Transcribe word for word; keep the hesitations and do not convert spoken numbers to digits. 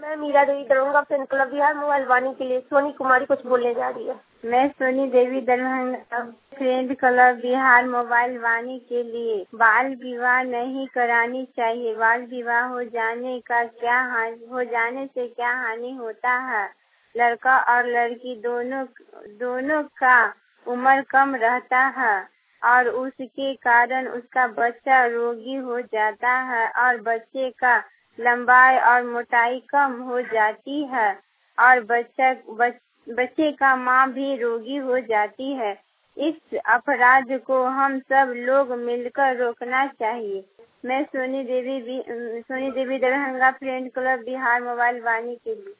मैं Meera Devi Darbhanga fan club Bihar mobile Vaani के लिए सोनी कुमारी कुछ बोलने जा रही है। मैं Soni Devi Darbhanga friend club Bihar mobile Vaani के लिए बाल विवाह नहीं करानी चाहिए। बाल विवाह हो जाने का क्या हानि हो जाने से क्या हानि होता है। लड़का और लड़की दोनों दोनों का उम्र कम रहता है और उसके कारण उसका बच्चा रोगी हो जाता है और बच्चे का लंबाई और मोटाई कम हो जाती है और बच्चा बच, बच्चे का माँ भी रोगी हो जाती है। इस अपराध को हम सब लोग मिलकर रोकना चाहिए। मैं Soni Devi Soni Devi Darbhanga friend club Bihar mobile Vaani के लिए